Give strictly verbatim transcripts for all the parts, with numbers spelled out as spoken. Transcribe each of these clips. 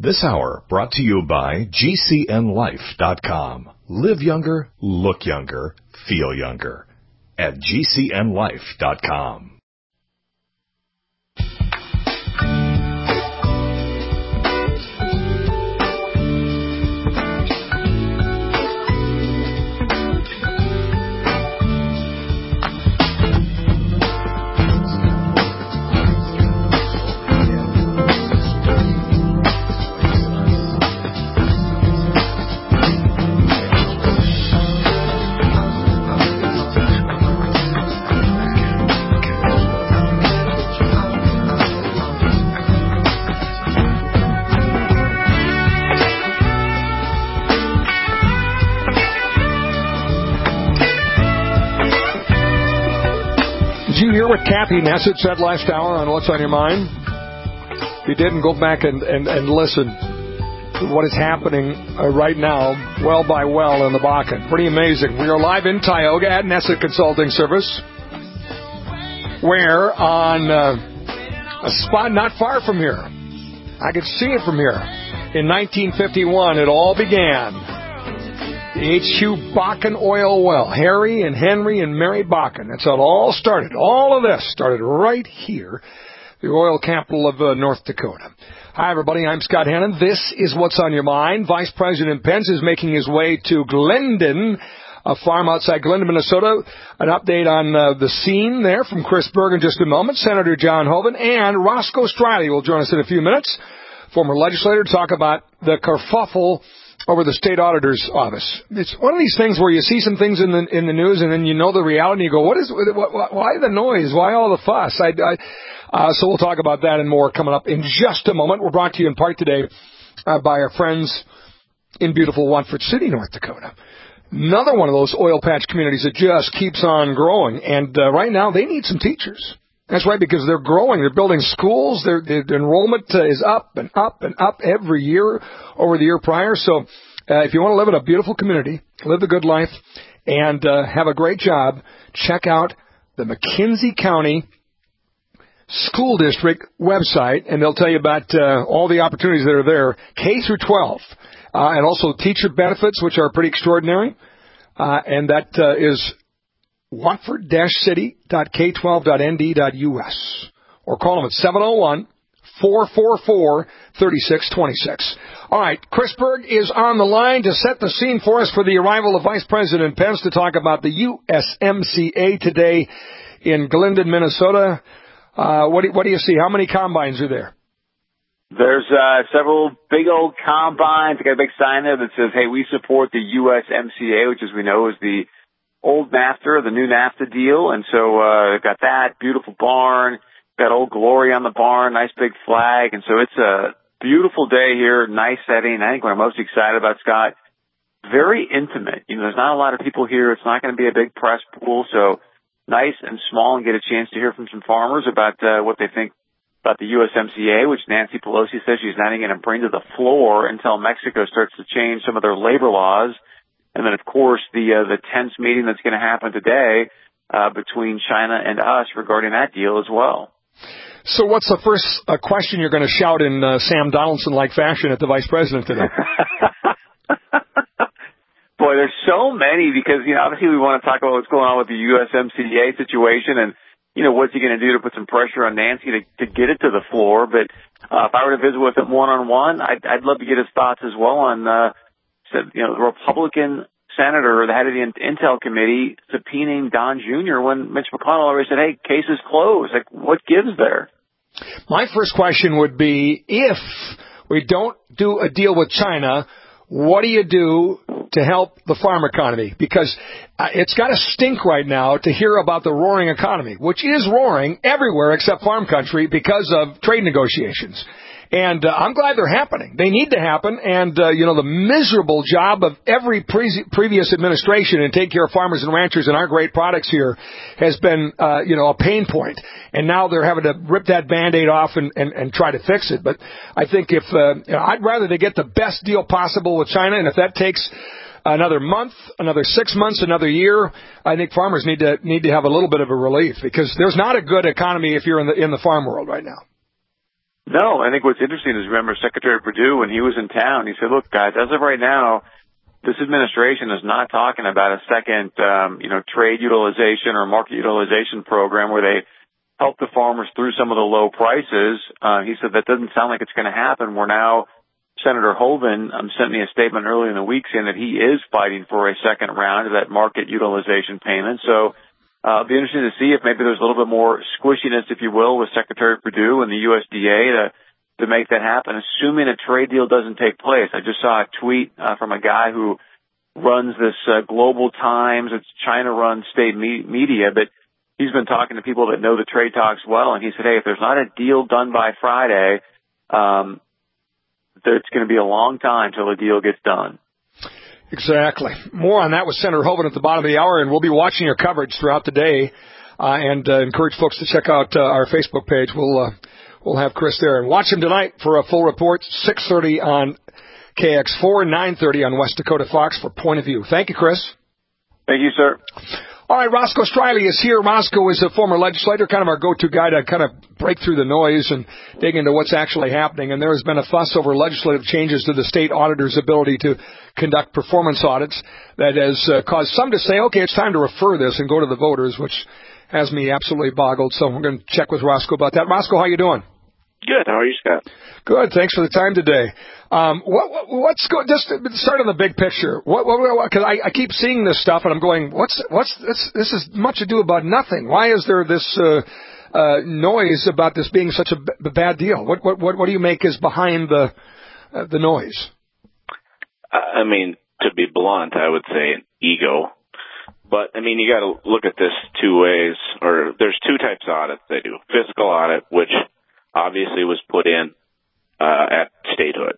This hour brought to you by G C N life dot com. Live younger, look younger, feel younger at G C N life dot com. What Kathy Nessett said last hour on What's on Your Mind. If you didn't, go back and, and, and listen to what is happening uh, right now, well by well in the Bakken. Pretty amazing. We are live in Tioga at Nessett Consulting Service, where on uh, a spot not far from here, I could see it from here, in nineteen fifty-one, it all began. The H Q Bakken oil well. Harry and Henry and Mary Bakken. That's how it all started. All of this started right here, the oil capital of uh, North Dakota. Hi, everybody. I'm Scott Hannon. This is What's on Your Mind. Vice President Pence is making his way to Glendon, a farm outside Glendon, Minnesota. An update on uh, the scene there from Chris Berg in just a moment. Senator John Hoeven and Roscoe Striley will join us in a few minutes. Former legislator, to talk about the kerfuffle over the state auditor's office. It's one of these things where you see some things in the in the news, and then you know the reality, and you go, "What is? What, why the noise? Why all the fuss?" I, I, uh, so we'll talk about that and more coming up in just a moment. We're brought to you in part today uh, by our friends in beautiful Watford City, North Dakota. Another one of those oil patch communities that just keeps on growing, and uh, right now they need some teachers. That's right, because they're growing. They're building schools. Their, their enrollment uh, is up and up and up every year over the year prior. So uh, if you want to live in a beautiful community, live a good life, and uh, have a great job, check out the McKenzie County School District website, and they'll tell you about uh, all the opportunities that are there, K through twelve, uh, and also teacher benefits, which are pretty extraordinary. Uh, and that uh, is watford city dot k twelve dot n d dot u s, or call them at seven oh one, four four four, three six two six. All right, Chris Berg is on the line to set the scene for us for the arrival of Vice President Pence to talk about the U S M C A today in Glendon, Minnesota. Uh, what do, what do you see? How many combines are there? There's uh, several big old combines. I got a big sign there that says, "Hey, we support the U S M C A," which, as we know, is the old NAFTA, the new NAFTA deal. And so, uh, got that beautiful barn, got Old Glory on the barn, nice big flag. And so it's a beautiful day here, nice setting. I think what I'm most excited about, Scott, very intimate. You know, there's not a lot of people here. It's not going to be a big press pool. So nice and small, and get a chance to hear from some farmers about, uh, what they think about the U S M C A, which Nancy Pelosi says she's not even going to bring to the floor until Mexico starts to change some of their labor laws. And then, of course, the uh, the tense meeting that's going to happen today uh, between China and us regarding that deal as well. So what's the first uh, question you're going to shout in uh, Sam Donaldson-like fashion at the Vice President today? Boy, there's so many, because, you know, obviously we want to talk about what's going on with the U S M C A situation and, you know, what's he going to do to put some pressure on Nancy to, to get it to the floor. But uh, if I were to visit with him one-on-one, I'd, I'd love to get his thoughts as well on uh said, you know, the Republican senator, the head of the Intel committee, subpoenaing Don Junior when Mitch McConnell already said, "Hey, case is closed." Like, what gives there? My first question would be, if we don't do a deal with China, what do you do to help the farm economy? Because uh, it's got to stink right now to hear about the roaring economy, which is roaring everywhere except farm country because of trade negotiations. And uh, I'm glad they're happening. They need to happen. And, uh, you know, the miserable job of every pre- previous administration in taking care of farmers and ranchers and our great products here has been, uh, you know, a pain point. And now they're having to rip that Band-Aid off and, and, and try to fix it. But I think if uh, you know, I'd rather they get the best deal possible with China. And if that takes another month, another six months, another year, I think farmers need to need to have a little bit of a relief, because there's not a good economy if you're in the in the farm world right now. No, I think what's interesting is, remember Secretary Perdue, when he was in town, he said, look, guys, as of right now, this administration is not talking about a second, um, you know, trade utilization or market utilization program where they help the farmers through some of the low prices. Uh, he said that doesn't sound like it's going to happen. We're now, Senator Hoeven um, sent me a statement earlier in the week saying that he is fighting for a second round of that market utilization payment. So uh, it'll be interesting to see if maybe there's a little bit more squishiness, if you will, with Secretary Perdue and the U S D A to to make that happen, assuming a trade deal doesn't take place. I just saw a tweet uh, from a guy who runs this uh, Global Times. It's China-run state me- media, but he's been talking to people that know the trade talks well, and he said, hey, if there's not a deal done by Friday, um, it's going to be a long time till the deal gets done. Exactly. More on that with Senator Hoeven at the bottom of the hour, and we'll be watching your coverage throughout the day, uh, and uh, encourage folks to check out uh, our Facebook page. We'll uh, we'll have Chris there, and watch him tonight for a full report, six thirty on K X four, nine thirty on West Dakota Fox for Point of View. Thank you, Chris. Thank you, sir. All right, Roscoe Striley is here. Roscoe is a former legislator, kind of our go-to guy to kind of break through the noise and dig into what's actually happening. And there has been a fuss over legislative changes to the state auditor's ability to conduct performance audits that has uh, caused some to say, okay, it's time to refer this and go to the voters, which has me absolutely boggled. So we're going to check with Roscoe about that. Roscoe, how you doing? Good. How are you, Scott? Good. Thanks for the time today. Um, what, what, what's go, just start on the big picture. What, what, because I, I keep seeing this stuff and I'm going, what's, what's this? This is much ado about nothing. Why is there this uh, uh, noise about this being such a b- bad deal? What, what, what, what do you make is behind the uh, the noise? I mean, to be blunt, I would say ego. But I mean, you got to look at this two ways. Or there's two types of audits they do: fiscal audit, which obviously was put in uh, at statehood,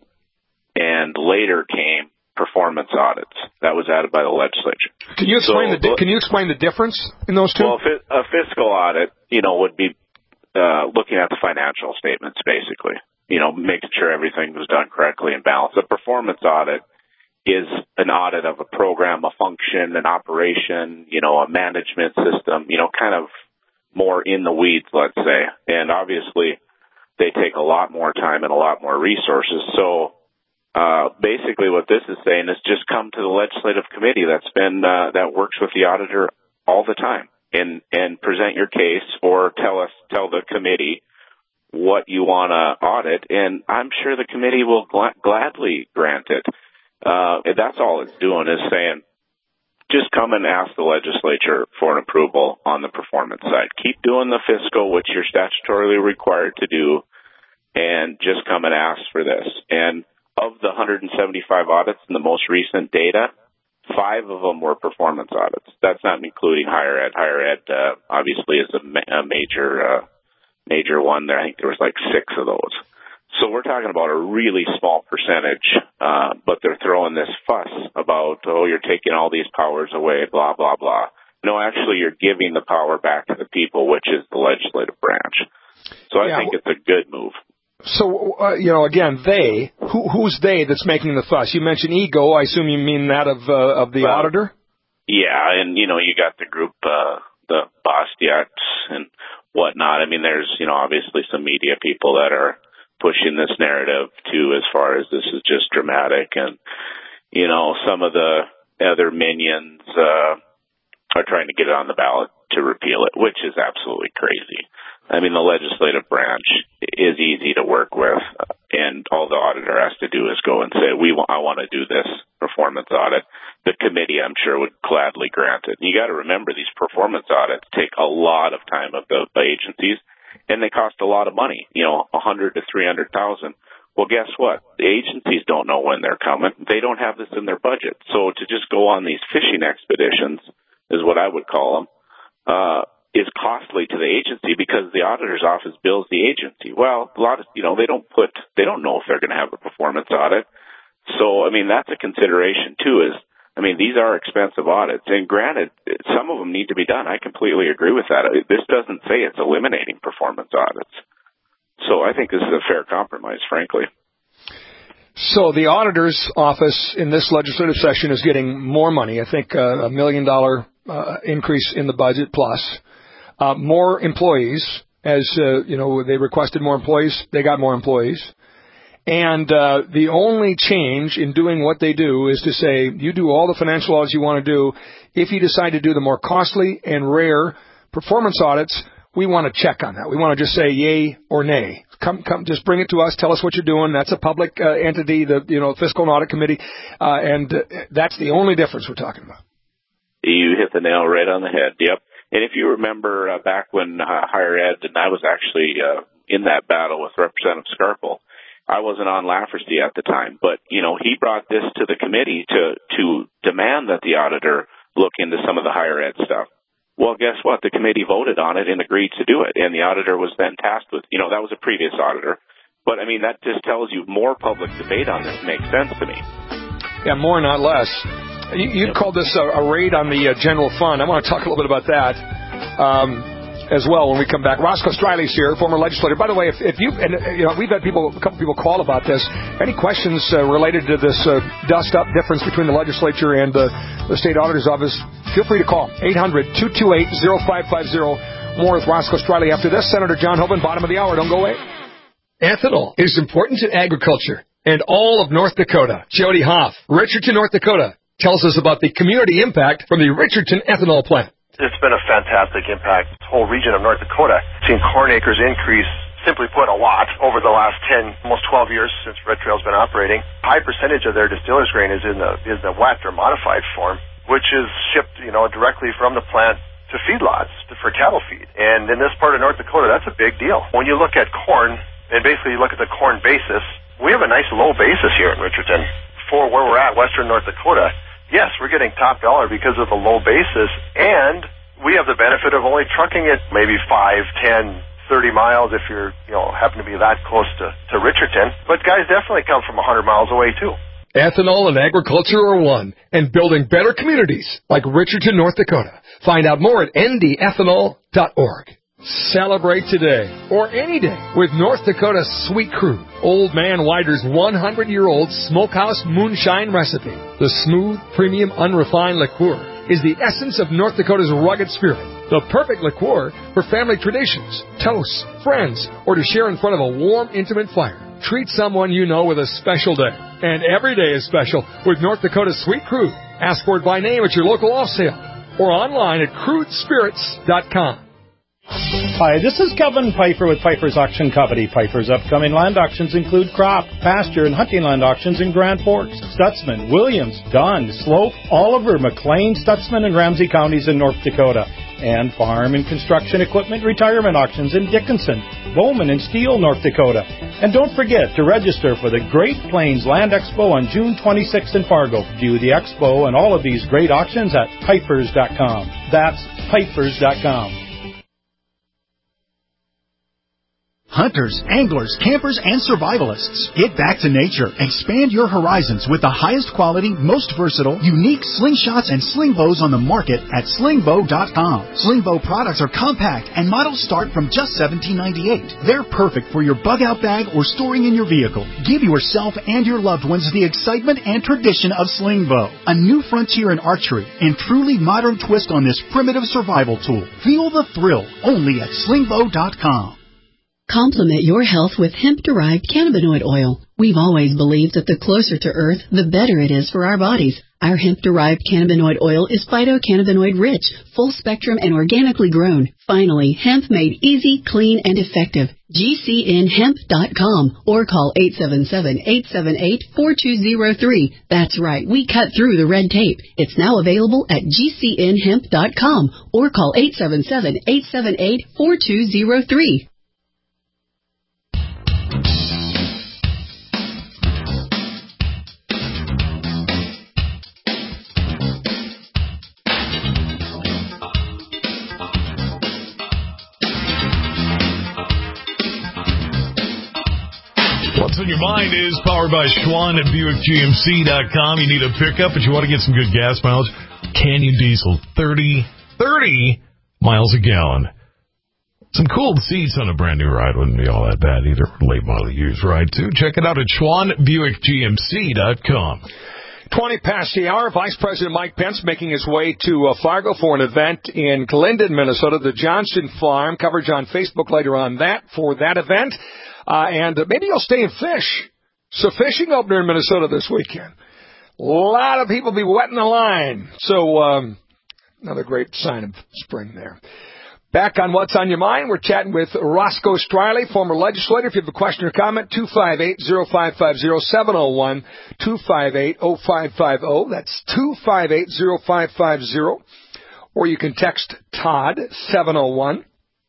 and later came performance audits. That was added by the legislature. Can you explain so, the di- Can you explain the difference in those two? Well, a fiscal audit, you know, would be uh, looking at the financial statements, basically. You know, making sure everything was done correctly and balanced. A performance audit is an audit of a program, a function, an operation, you know, a management system. You know, kind of more in the weeds, let's say. And obviously, they take a lot more time and a lot more resources. So uh, basically what this is saying is just come to the legislative committee that's been uh, that works with the auditor all the time and, and present your case or tell us, tell the committee what you want to audit. And I'm sure the committee will gl- gladly grant it. Uh, and that's all it's doing is saying, just come and ask the legislature for an approval on the performance side. Keep doing the fiscal, which you're statutorily required to do, and just come and ask for this. And of the one hundred seventy-five audits in the most recent data, five of them were performance audits. That's not including higher ed. Higher ed, uh, obviously, is a, ma- a major, uh, major one there. I think there was like six of those. So we're talking about a really small percentage, uh, but they're throwing this fuss about, oh, you're taking all these powers away, blah, blah, blah. No, actually, you're giving the power back to the people, which is the legislative branch. So I yeah. think it's a good move. So, uh, you know, again, they, who, who's they that's making the fuss? You mentioned ego. I assume you mean that of uh, of the well, auditor? Yeah, and, you know, you got the group, uh, the Bastiats and whatnot. I mean, there's, you know, obviously some media people that are pushing this narrative too, as far as this is just dramatic, and you know some of the other minions uh, are trying to get it on the ballot to repeal it, which is absolutely crazy. I mean, the legislative branch is easy to work with, and all the auditor has to do is go and say, "We want, I want to do this performance audit." The committee, I'm sure, would gladly grant it. You got to remember, these performance audits take a lot of time of the, the agencies. And they cost a lot of money, you know, a hundred to three hundred thousand. Well, guess what? The agencies don't know when they're coming. They don't have this in their budget. So to just go on these fishing expeditions is what I would call them, uh, is costly to the agency because the auditor's office bills the agency. Well, a lot of, you know, they don't put, they don't know if they're going to have a performance audit. So, I mean, that's a consideration too is, I mean, these are expensive audits, and granted, some of them need to be done. I completely agree with that. This doesn't say it's eliminating performance audits. So I think this is a fair compromise, frankly. So the auditor's office in this legislative session is getting more money. I think uh, a million dollar uh, increase in the budget plus uh, more employees as, uh, you know, they requested more employees, they got more employees. And uh, the only change in doing what they do is to say, you do all the financial audits you want to do. If you decide to do the more costly and rare performance audits, we want to check on that. We want to just say yay or nay. Come, come, just bring it to us. Tell us what you're doing. That's a public uh, entity, the you know Fiscal and Audit Committee, uh, and uh, that's the only difference we're talking about. You hit the nail right on the head. Yep. And if you remember uh, back when uh, higher ed, and I was actually uh, in that battle with Representative Scarpel, I wasn't on Lafferty at the time, but you know he brought this to the committee to to demand that the auditor look into some of the higher ed stuff. Well, guess what? The committee voted on it and agreed to do it, and the auditor was then tasked with, you know, that was a previous auditor. But, I mean, that just tells you more public debate on this makes sense to me. Yeah, more, not less. You, you yep. called this a, a raid on the uh, general fund. I want to talk a little bit about that um, as well when we come back. Roscoe Striley's here, former legislator. By the way, if, if you, and uh, you know, we've had people, a couple people call about this. Any questions uh, related to this uh, dust-up difference between the legislature and uh, the state auditor's office, feel free to call eight hundred, two two eight, oh five five oh. More with Roscoe Striley after this. Senator John Hoeven, bottom of the hour. Don't go away. Ethanol is important to agriculture and all of North Dakota. Jody Hoff, Richardson, North Dakota, tells us about the community impact from the Richardson ethanol plant. It's been a fantastic impact. The whole region of North Dakota, seen corn acres increase, simply put, a lot over the last ten, almost twelve years since Red Trail's been operating. A high percentage of their distillers grain is in the is the wet or modified form, which is shipped, you know, directly from the plant to feedlots for cattle feed. And in this part of North Dakota, that's a big deal. When you look at corn, and basically you look at the corn basis, we have a nice low basis here in Richardson for where we're at, western North Dakota. Yes, we're getting top dollar because of the low basis, and we have the benefit of only trucking it maybe five, ten, thirty miles if you're, you know, happen to be that close to, to Richardson. But guys definitely come from one hundred miles away, too. Ethanol and agriculture are one, and building better communities like Richardson, North Dakota. Find out more at n d ethanol dot org. Celebrate today, or any day, with North Dakota's Sweet Crew, Old Man Wider's one hundred year old smokehouse moonshine recipe. The smooth, premium, unrefined liqueur is the essence of North Dakota's rugged spirit. The perfect liqueur for family traditions, toasts, friends, or to share in front of a warm, intimate fire. Treat someone you know with a special day. And every day is special with North Dakota's Sweet Crew. Ask for it by name at your local off sale or online at crude spirits dot com. Hi, this is Kevin Pfeiffer with Pfeiffer's Auction Company. Pfeiffer's upcoming land auctions include crop, pasture, and hunting land auctions in Grand Forks, Stutzman, Williams, Dunn, Slope, Oliver, McLean, Stutzman, and Ramsey counties in North Dakota, and farm and construction equipment retirement auctions in Dickinson, Bowman, and Steele, North Dakota. And don't forget to register for the Great Plains Land Expo on June twenty-sixth in Fargo. View the expo and all of these great auctions at Pfeiffer's dot com. That's Pfeiffer's dot com. Hunters, anglers, campers, and survivalists. Get back to nature. Expand your horizons with the highest quality, most versatile, unique slingshots and sling bows on the market at sling bow dot com. Sling bow products are compact and models start from just seventeen ninety-eight. They're perfect for your bug-out bag or storing in your vehicle. Give yourself and your loved ones the excitement and tradition of sling bow. A new frontier in archery and truly modern twist on this primitive survival tool. Feel the thrill only at sling bow dot com. Complement your health with hemp-derived cannabinoid oil. We've always believed that the closer to Earth, the better it is for our bodies. Our hemp-derived cannabinoid oil is phytocannabinoid-rich, full-spectrum, and organically grown. Finally, hemp made easy, clean, and effective. G C N hemp dot com or call eight seven seven, eight seven eight, four two zero three. That's right, we cut through the red tape. It's now available at G C N hemp dot com or call eight seven seven, eight seven eight, four two zero three. What's on your mind is powered by Schwann at Buick G M C dot com. You need a pickup, but you want to get some good gas mileage. Canyon Diesel, thirty, thirty miles a gallon. Some cooled seats on a brand new ride wouldn't be all that bad either. Late model used ride, too. Check it out at Schwann Buick G M C dot com. twenty past the hour, Vice President Mike Pence making his way to uh, Fargo for an event in Glendon, Minnesota, the Johnston Farm. Coverage on Facebook later on that for that event. Uh, and uh, maybe you'll stay and fish. So fishing opener in Minnesota this weekend. A lot of people be wetting the line. So um, another great sign of spring there. Back on What's on Your Mind, we're chatting with Roscoe Striley, former legislator. If you have a question or comment, two five eight, oh five five oh, seven oh one, two five eight, oh five five oh. That's two five eight, oh five five oh. Or you can text Todd, seven oh one,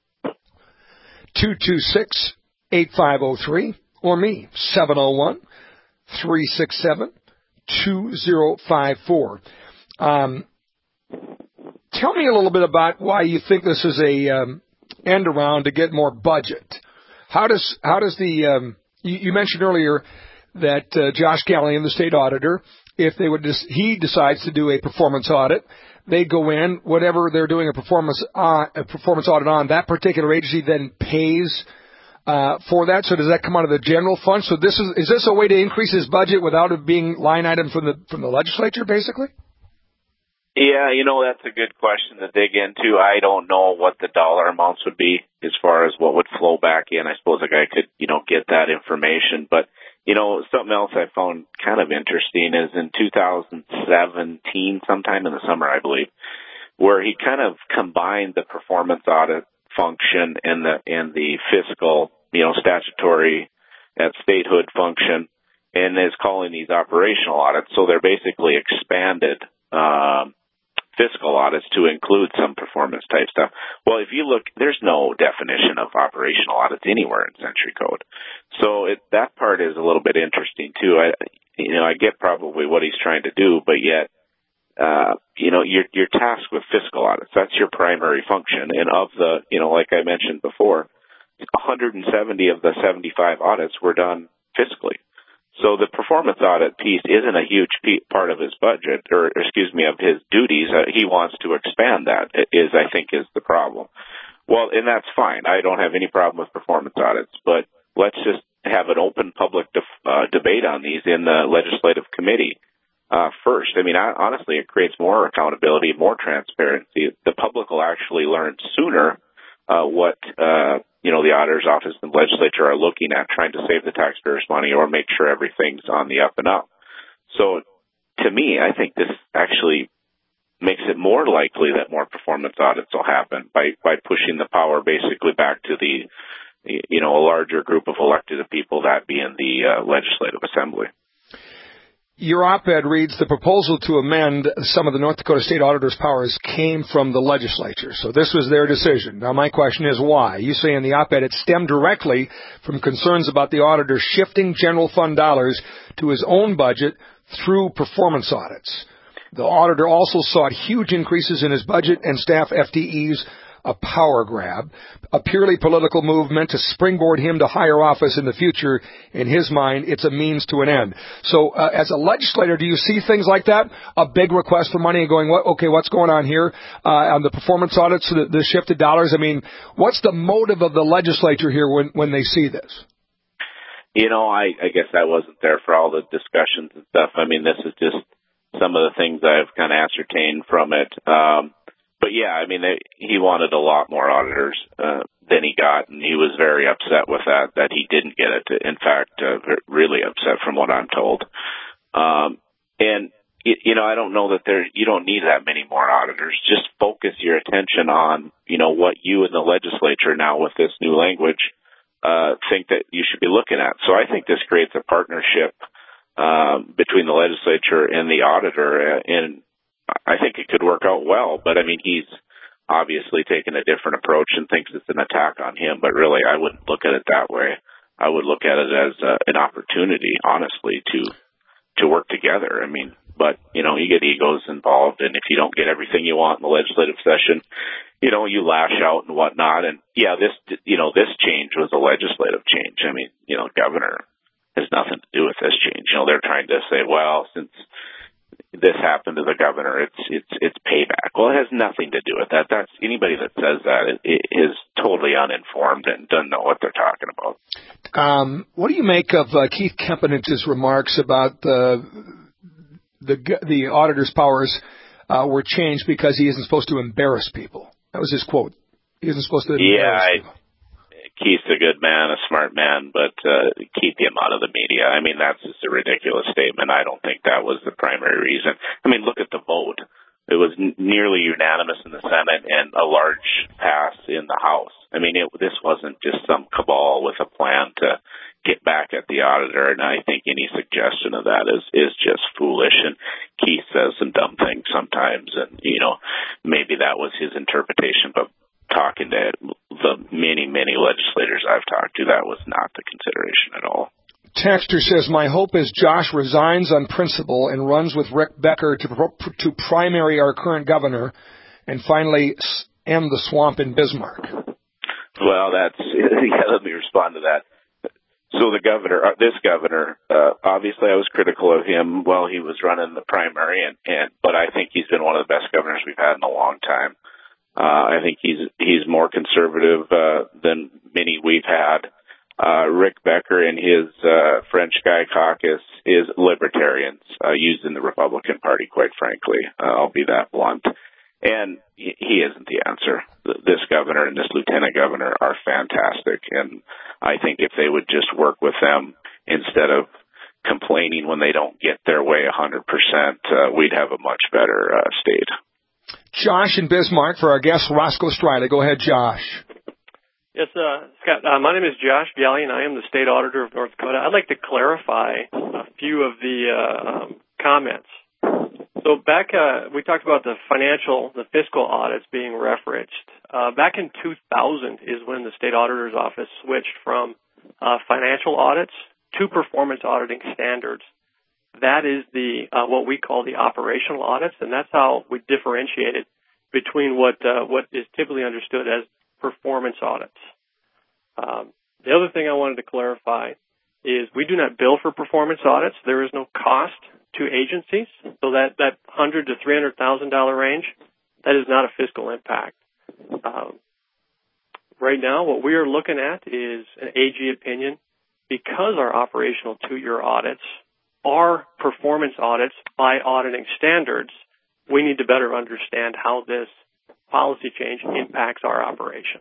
two two six, eight five oh three. Or me, seven oh one, three six seven, two oh five four. Um... Tell me a little bit about why you think this is a um, end around to get more budget. How does how does the um, you, you mentioned earlier that uh, Josh Gallion, the state auditor, if they would just, he decides to do a performance audit, they go in, whatever they're doing a performance uh, a performance audit on, that particular agency then pays uh, for that. So does that come out of the general fund? So this is is this a way to increase his budget without it being line item from the from the legislature, basically? Yeah, you know, that's a good question to dig into. I don't know what the dollar amounts would be as far as what would flow back in. I suppose a guy could, you know, get that information. But, you know, something else I found kind of interesting is in two thousand seventeen, sometime in the summer, I believe, where he kind of combined the performance audit function and the, and the fiscal, you know, statutory at statehood function, and is calling these operational audits. So they're basically expanded, um, fiscal audits to include some performance type stuff. Well, if you look, there's no definition of operational audits anywhere in Century Code. So it, that part is a little bit interesting too. I, you know, I get probably what he's trying to do, but yet, uh, you know, you're, you're tasked with fiscal audits. That's your primary function. And of the, you know, like I mentioned before, one hundred seventy of the seventy-five audits were done fiscally. So the performance audit piece isn't a huge part of his budget, or excuse me, of his duties. Uh, he wants to expand that, is, I think, is the problem. Well, and that's fine. I don't have any problem with performance audits, but let's just have an open public def- uh, debate on these in the legislative committee uh, first. I mean, I, honestly, it creates more accountability, more transparency. The public will actually learn sooner uh, what, uh, you know, the auditor's office and legislature are looking at, trying to save the taxpayers money or make sure everything's on the up and up. So to me, I think this actually makes it more likely that more performance audits will happen by, by pushing the power basically back to the, you know, a larger group of elected people, that being the uh, legislative assembly. Your op-ed reads, the proposal to amend some of the North Dakota State Auditor's powers came from the legislature. So this was their decision. Now, my question is why? You say in the op-ed it stemmed directly from concerns about the auditor shifting general fund dollars to his own budget through performance audits. The auditor also sought huge increases in his budget and staff F T Es, a power grab, a purely political move meant to springboard him to higher office in the future. In his mind, it's a means to an end. So uh, as a legislator, do you see things like that? A big request for money and going, what, okay, what's going on here uh, on the performance audits, the, the shifted dollars? I mean, what's the motive of the legislature here when, when they see this? You know, I, I guess I wasn't there for all the discussions and stuff. I mean, this is just some of the things I've kind of ascertained from it. Um, But yeah, I mean, they, he wanted a lot more auditors uh, than he got, and he was very upset with that, that he didn't get it. In fact, uh, really upset from what I'm told. Um, and, you know, I don't know that there, you don't need that many more auditors. Just focus your attention on, you know, what you in the legislature now with this new language uh, think that you should be looking at. So I think this creates a partnership um, between the legislature and the auditor, and I think it could work out well, but I mean, he's obviously taken a different approach and thinks it's an attack on him, but really I wouldn't look at it that way. I would look at it as uh, an opportunity, honestly, to, to work together. I mean, but, you know, you get egos involved, and if you don't get everything you want in the legislative session, you know, you lash out and whatnot. And yeah, this, you know, this change was a legislative change. I mean, you know, governor has nothing to do with this change. You know, they're trying to say, well, since this happened to the governor, it's it's it's payback. Well, it has nothing to do with that. That's anybody that says that is totally uninformed and doesn't know what they're talking about. Um, what do you make of uh, Keith Kempenich's remarks about the the the auditor's powers uh, were changed because he isn't supposed to embarrass people. That was his quote. He isn't supposed to embarrass yeah, people. I, Keith's a good man, a smart man, but uh, keep him out of the media. I mean, that's just a ridiculous statement. I don't think that was the primary reason. I mean, look at the vote. It was n- nearly unanimous in the Senate and a large pass in the House. I mean, it, this wasn't just some cabal with a plan to get back at the auditor, and I think any suggestion of that is, is just foolish. And Keith says some dumb things sometimes, and, you know, maybe that was his interpretation, but talking to the many, many legislators I've talked to, that was not the consideration at all. Texter says, my hope is Josh resigns on principle and runs with Rick Becker to to primary our current governor and finally end the swamp in Bismarck. Well, that's, yeah, let me respond to that. So the governor, uh, this governor, uh, obviously I was critical of him while he was running the primary, and, and but I think he's been one of the best governors we've had in a long time. Uh, I think he's he's more conservative uh, than many we've had. Uh, Rick Becker and his uh, French Guy caucus is libertarians uh, used in the Republican Party, quite frankly. Uh, I'll be that blunt. And he, he isn't the answer. This governor and this lieutenant governor are fantastic, and I think if they would just work with them instead of complaining when they don't get their way one hundred percent, uh, we'd have a much better uh, state. Josh in Bismarck for our guest, Roscoe Strida. Go ahead, Josh. Yes, uh, Scott, uh, my name is Josh Gallion. I am the state auditor of North Dakota. I'd like to clarify a few of the uh, um, comments. So back, uh, we talked about the financial, the fiscal audits being referenced. Uh, back in two thousand is when the state auditor's office switched from uh, financial audits to performance auditing standards. That is the uh, what we call the operational audits, and that's how we differentiated between what uh, what is typically understood as performance audits. Um, the other thing I wanted to clarify is we do not bill for performance audits. There is no cost to agencies, so that that hundred to three hundred thousand dollar range, that is not a fiscal impact. Um, right now, what we are looking at is an A G opinion because our operational two-year audits are performance audits by auditing standards. We need to better understand how this policy change impacts our operations.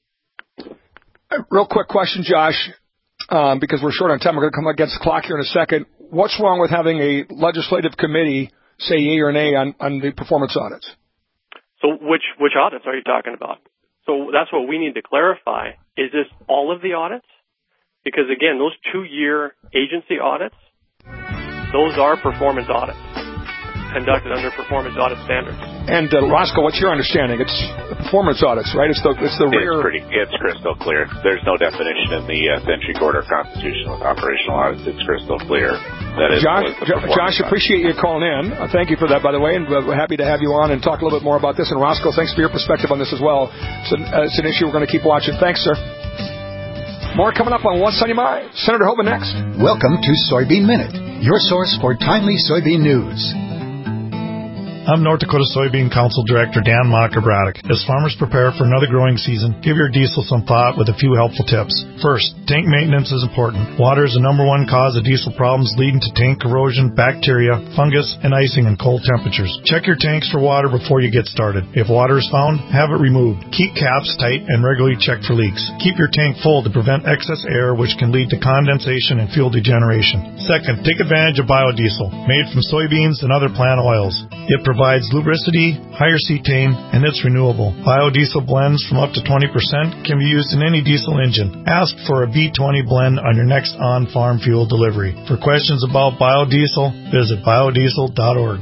Real quick question, Josh, um, because we're short on time. We're going to come against the clock here in a second. What's wrong with having a legislative committee say yea or nay on, on the performance audits? So which which audits are you talking about? So that's what we need to clarify. Is this all of the audits? Because, again, those two-year agency audits, those are performance audits conducted under performance audit standards. And uh, Roscoe, what's your understanding? It's the performance audits, right? It's the it's the rear. It's pretty. It's crystal clear. There's no definition in the uh, Century Code or Constitution with operational audits. It's crystal clear. That is. Josh, Josh, appreciate you calling in. Uh, thank you for that, by the way, and uh, we're happy to have you on and talk a little bit more about this. And Roscoe, thanks for your perspective on this as well. It's an, uh, it's an issue we're going to keep watching. Thanks, sir. More coming up on What's on Your Mind. Senator Hoban next. Welcome to Soybean Minute, your source for timely soybean news. I'm North Dakota Soybean Council Director Dan Mocker-Braddock. As farmers prepare for another growing season, give your diesel some thought with a few helpful tips. First, tank maintenance is important. Water is the number one cause of diesel problems, leading to tank corrosion, bacteria, fungus, and icing in cold temperatures. Check your tanks for water before you get started. If water is found, have it removed. Keep caps tight and regularly check for leaks. Keep your tank full to prevent excess air, which can lead to condensation and fuel degeneration. Second, take advantage of biodiesel, made from soybeans and other plant oils. It provides lubricity, higher cetane, and it's renewable. Biodiesel blends from up to twenty percent can be used in any diesel engine. Ask for a B twenty blend on your next on-farm fuel delivery. For questions about biodiesel, visit biodiesel dot org.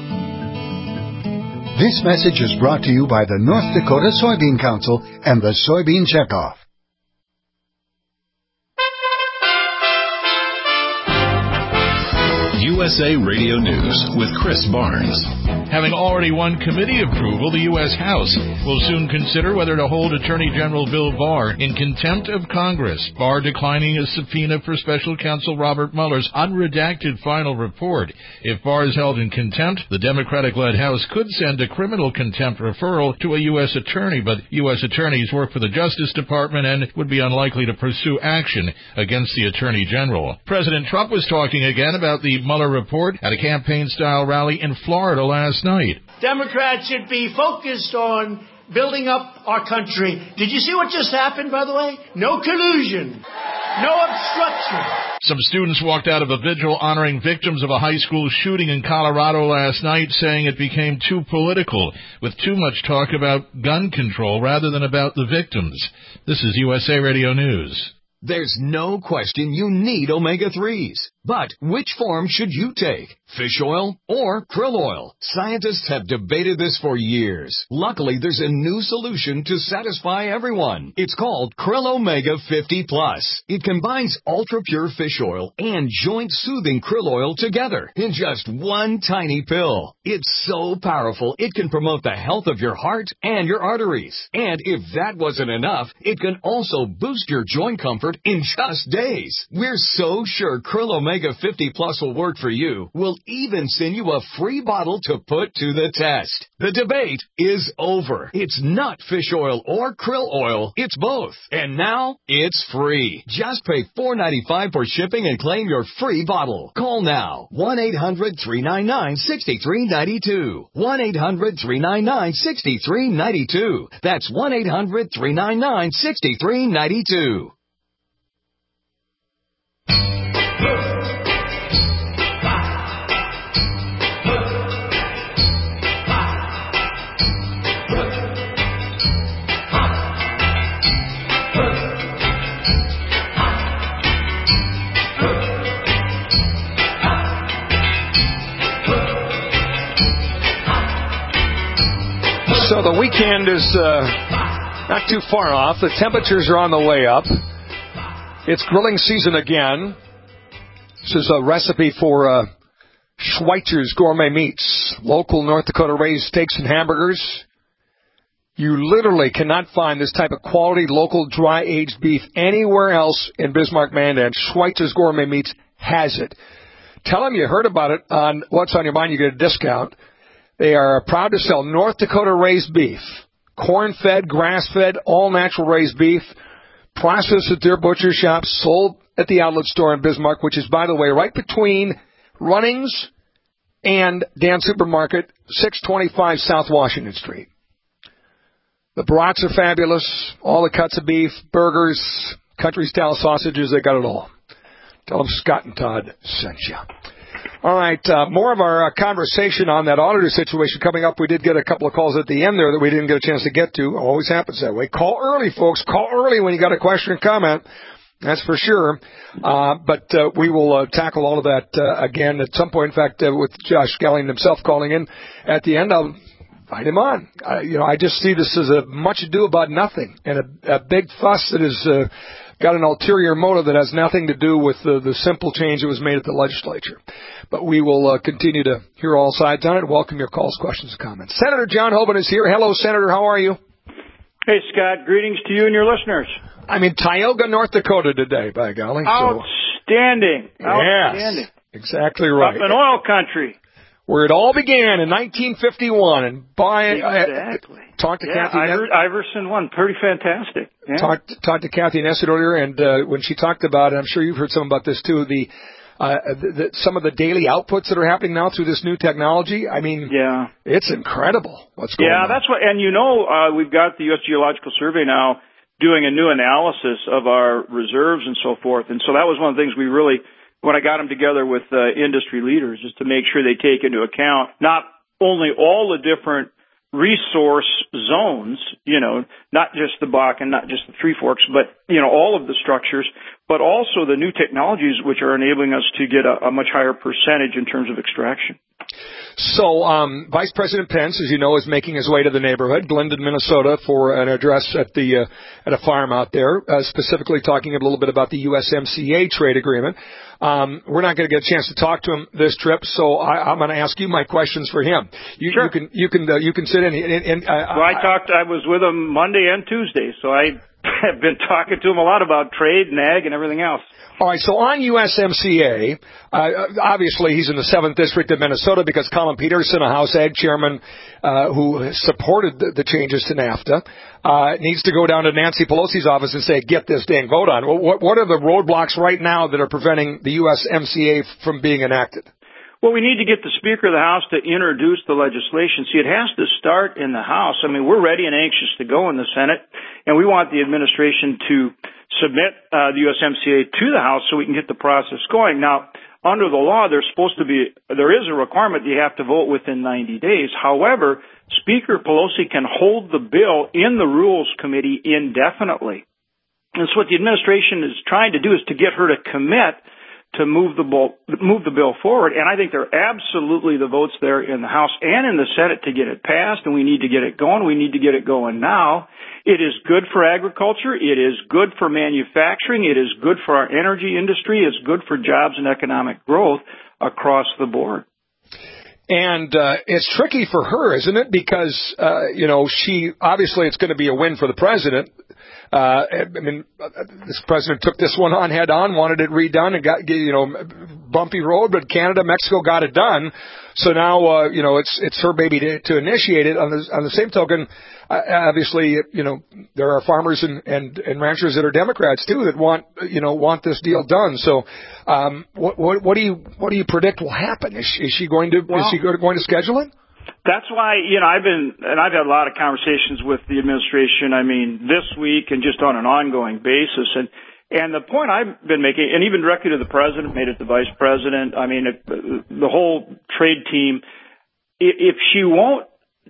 This message is brought to you by the North Dakota Soybean Council and the Soybean Checkoff. U S A Radio News with Chris Barnes. Having already won committee approval, the U S House will soon consider whether to hold Attorney General Bill Barr in contempt of Congress. Barr declining a subpoena for Special Counsel Robert Mueller's unredacted final report. If Barr is held in contempt, the Democratic-led House could send a criminal contempt referral to a U S attorney, but U S attorneys work for the Justice Department and would be unlikely to pursue action against the Attorney General. President Trump was talking again about the Mueller report at a campaign-style rally in Florida last night. Democrats should be focused on building up our country. Did you see what just happened, by the way? No collusion. No obstruction. Some students walked out of a vigil honoring victims of a high school shooting in Colorado last night, saying it became too political, with too much talk about gun control rather than about the victims. This is U S A Radio News. There's no question you need omega threes. But which form should you take? Fish oil or krill oil? Scientists have debated this for years. Luckily, there's a new solution to satisfy everyone. It's called Krill Omega fifty plus. It combines ultra-pure fish oil and joint-soothing krill oil together in just one tiny pill. It's so powerful, it can promote the health of your heart and your arteries. And if that wasn't enough, it can also boost your joint comfort in just days. We're so sure Krill Omega fifty plus will work for you. We'll even send you a free bottle to put to the test. The debate is over. It's not fish oil or krill oil. It's both. And now it's free. Just pay four dollars and ninety-five cents for shipping and claim your free bottle. Call now. one eight hundred three nine nine six three nine two. one eight hundred three nine nine six three nine two. That's one eight hundred three nine nine six three nine two. So the weekend is uh, not too far off. The temperatures are on the way up. It's grilling season again. This is a recipe for uh, Schweitzer's Gourmet Meats, local North Dakota raised steaks and hamburgers. You literally cannot find this type of quality local dry-aged beef anywhere else in Bismarck, Mandan. Schweitzer's Gourmet Meats has it. Tell them you heard about it on What's on Your Mind. You get a discount. They are proud to sell North Dakota raised beef, corn-fed, grass-fed, all-natural raised beef, processed at their butcher shops, sold at the outlet store in Bismarck, which is, by the way, right between Runnings and Dan Supermarket, six twenty-five South Washington Street. The brats are fabulous, all the cuts of beef, burgers, country-style sausages, they got it all. Tell them Scott and Todd sent you. All right, uh, more of our uh, conversation on that auditor situation coming up. We did get a couple of calls at the end there that we didn't get a chance to get to. Always happens that way. Call early, folks. Call early when you got a question or comment. That's for sure. Uh, but uh, we will uh, tackle all of that uh, again at some point. In fact, uh, with Josh Gallion himself calling in at the end, I'll invite him on. Uh, you know, I just see this as a much ado about nothing and a, a big fuss that is uh, got an ulterior motive that has nothing to do with the, the simple change that was made at the legislature. But we will uh, continue to hear all sides on it. Welcome your calls, questions, and comments. Senator John Hoeven is here. Hello, Senator. How are you? Hey, Scott. Greetings to you and your listeners. I'm in Tioga, North Dakota today, by golly. Outstanding. So. Outstanding. Yes, exactly right. Up in oil country. Where it all began in nineteen fifty-one. And by exactly. I, talked to yeah, Kathy Iver, Iverson won. Pretty fantastic. Yeah. Talked, talked to Kathy Nessett earlier, and uh, when she talked about it, I'm sure you've heard some about this too, the, uh, the, the some of the daily outputs that are happening now through this new technology. I mean, yeah, it's incredible what's going yeah, on. Yeah, that's what, and you know, uh, we've got the U S Geological Survey now doing a new analysis of our reserves and so forth, and so that was one of the things we really, when I got them together with uh, industry leaders, is to make sure they take into account not only all the different resource zones, you know, not just the Bakken, not just the Three Forks, but, you know, all of the structures, but also the new technologies which are enabling us to get a, a much higher percentage in terms of extraction. So, um, Vice President Pence, as you know, is making his way to the neighborhood, Glendon, Minnesota, for an address at the uh, at a farm out there, uh, specifically talking a little bit about the U S M C A trade agreement. Um, we're not going to get a chance to talk to him this trip, so I, I'm going to ask you my questions for him. You, sure. you can you can uh, you can sit in. And, and, uh, well, I talked. I was with him Monday and Tuesday, so I have been talking to him a lot about trade and ag and everything else. All right, so on U S M C A, uh, obviously he's in the seventh District of Minnesota because Colin Peterson, a House Ag chairman uh, who supported the, the changes to NAFTA, uh, needs to go down to Nancy Pelosi's office and say, get this dang vote on. What, what are the roadblocks right now that are preventing the U S M C A from being enacted? Well, we need to get the Speaker of the House to introduce the legislation. See, it has to start in the House. I mean, we're ready and anxious to go in the Senate, and we want the administration to submit uh, the U S M C A to the House so we can get the process going. Now, under the law, there's supposed to be, there is a requirement that you have to vote within ninety days. However, Speaker Pelosi can hold the bill in the Rules Committee indefinitely. And so what the administration is trying to do is to get her to commit to move the bill, move the bill forward. And I think there are absolutely the votes there in the House and in the Senate to get it passed, and we need to get it going. We need to get it going now. It is good for agriculture. It is good for manufacturing. It is good for our energy industry. It's good for jobs and economic growth across the board. And uh, it's tricky for her, isn't it? Because, uh, you know, she obviously it's going to be a win for the president. Uh, I mean, this president took this one on head on, wanted it redone, and got, you know, bumpy road, but Canada, Mexico got it done. So now, uh, you know, it's it's her baby to, to initiate it. On the on the same token, uh, obviously, you know, there are farmers and, and and ranchers that are Democrats too that want you know want this deal done. So, um, what what what do you what do you predict will happen? Is she, is she going to well, is she going to schedule it? That's why, you know, I've been, and I've had a lot of conversations with the administration, I mean, this week and just on an ongoing basis. And, and the point I've been making, and even directly to the president, made it to the vice president, I mean, if, the whole trade team, if she won't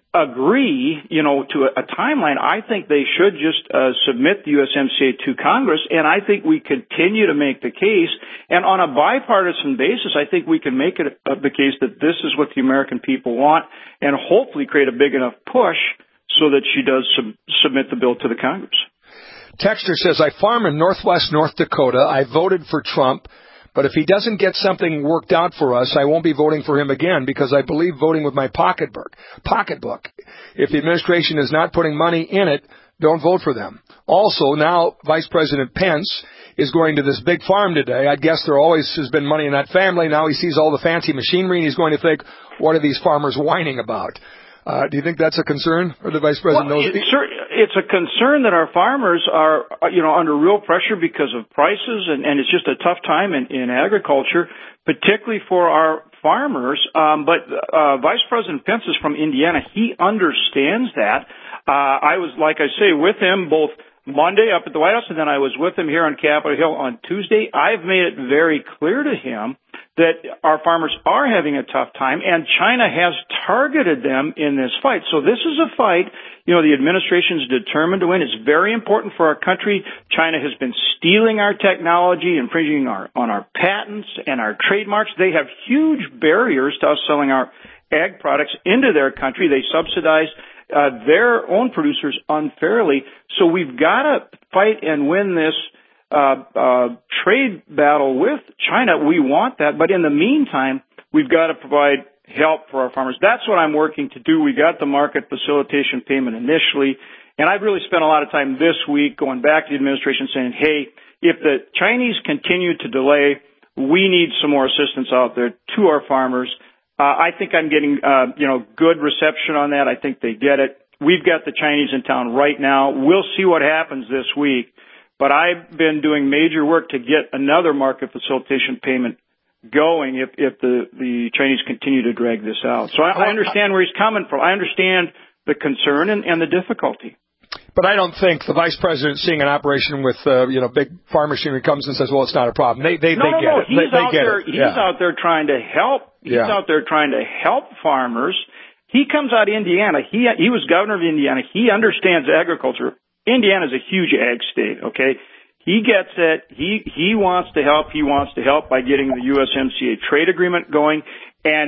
agree, you know, to a, a timeline, I think they should just uh, submit the U S M C A to Congress, and I think we continue to make the case. And on a bipartisan basis, I think we can make it uh, the case that this is what the American people want, and hopefully create a big enough push so that she does sub- submit the bill to the Congress. Texter says, I farm in northwest North Dakota. I voted for Trump. But if he doesn't get something worked out for us, I won't be voting for him again because I believe voting with my pocketbook. Pocketbook. If the administration is not putting money in it, don't vote for them. Also, now Vice President Pence is going to this big farm today. I guess there always has been money in that family. Now he sees all the fancy machinery and he's going to think, what are these farmers whining about? Uh, do you think that's a concern, or the Vice President well, knows it? Sure, it's a concern that our farmers are, you know, under real pressure because of prices, and, and it's just a tough time in, in agriculture, particularly for our farmers. Um, but uh, Vice President Pence is from Indiana. He understands that. Uh, I was, like I say, with him both Monday up at the White House, and then I was with him here on Capitol Hill on Tuesday. I've made it very clear to him that our farmers are having a tough time, and China has targeted them in this fight. So this is a fight, you know, the administration is determined to win. It's very important for our country. China has been stealing our technology, infringing our, on our patents and our trademarks. They have huge barriers to us selling our ag products into their country. They subsidize uh, their own producers unfairly. So we've got to fight and win this Uh, uh, trade battle with China. We want that, but in the meantime, we've got to provide help for our farmers. That's what I'm working to do. We got the market facilitation payment initially, and I've really spent a lot of time this week going back to the administration saying, hey, if the Chinese continue to delay, we need some more assistance out there to our farmers. Uh, I think I'm getting, uh, you know, good reception on that. I think they get it. We've got the Chinese in town right now. We'll see what happens this week. But I've been doing major work to get another market facilitation payment going if, if the, the Chinese continue to drag this out. So I, I understand where he's coming from. I understand the concern and, and the difficulty. But I don't think the vice president seeing an operation with, uh, you know, big farm machinery comes and says, well, it's not a problem. They, they, no, they no, get no. it. He's they, out they get there, it. he's Yeah. out there trying to help. He's yeah. out there trying to help farmers. He comes out of Indiana. He, he was governor of Indiana. He understands agriculture. Indiana is a huge ag state, okay? He gets it. He, he wants to help. He wants to help by getting the U S M C A trade agreement going. And